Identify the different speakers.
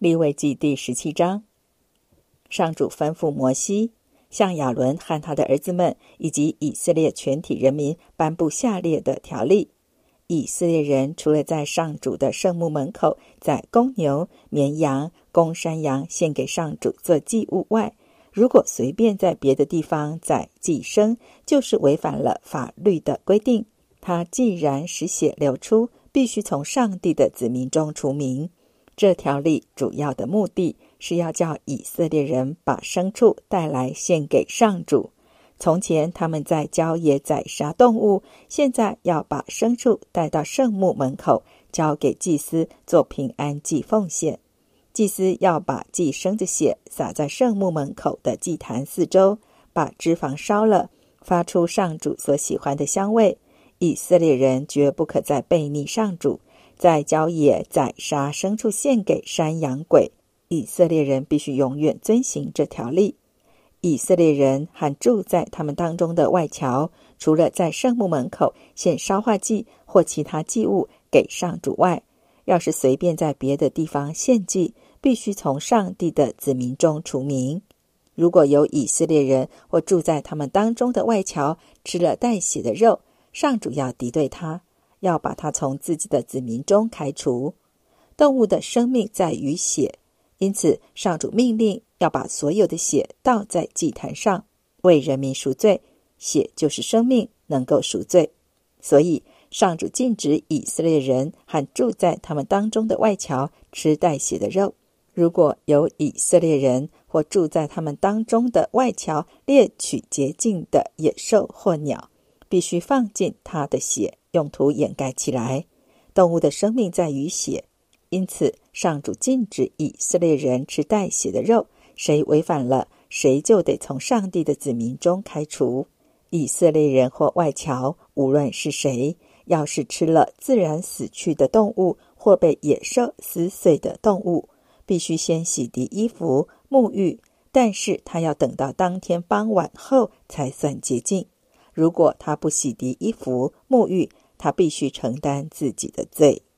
Speaker 1: 利未记第17章，上主吩咐摩西，向亚伦和他的儿子们以及以色列全体人民颁布下列的条例：以色列人除了在上主的圣幕门口宰公牛、绵羊、公山羊献给上主做祭物外，如果随便在别的地方宰祭牲，就是违反了法律的规定。他既然使血流出，必须从上帝的子民中除名。这条例主要的目的是要叫以色列人把牲畜带来献给上主。从前他们在郊野宰杀动物，现在要把牲畜带到圣幕门口，交给祭司做平安祭奉献。祭司要把祭牲的血洒在圣幕门口的祭坛四周，把脂肪烧了，发出上主所喜欢的香味。以色列人绝不可再悖逆上主，在郊野宰杀牲畜献给山羊鬼。以色列人必须永远遵行这条例。以色列人和住在他们当中的外侨，除了在圣幕门口献烧化祭或其他祭物给上主外，要是随便在别的地方献祭，必须从上帝的子民中除名。如果有以色列人或住在他们当中的外侨吃了带血的肉，上主要敌对他，要把他从自己的子民中开除。动物的生命在于血，因此上主命令要把所有的血倒在祭坛上，为人民赎罪。血就是生命，能够赎罪。所以上主禁止以色列人和住在他们当中的外侨吃带血的肉。如果有以色列人或住在他们当中的外侨猎取洁净的野兽或鸟，必须放进他的血，用土掩盖起来。动物的生命在于血，因此上主禁止以色列人吃带血的肉，谁违反了，谁就得从上帝的子民中开除。以色列人或外侨，无论是谁，要是吃了自然死去的动物或被野兽撕碎的动物，必须先洗涤衣服、沐浴，但是他要等到当天傍晚后才算洁净。如果他不洗涤衣服、沐浴，他必须承担自己的罪。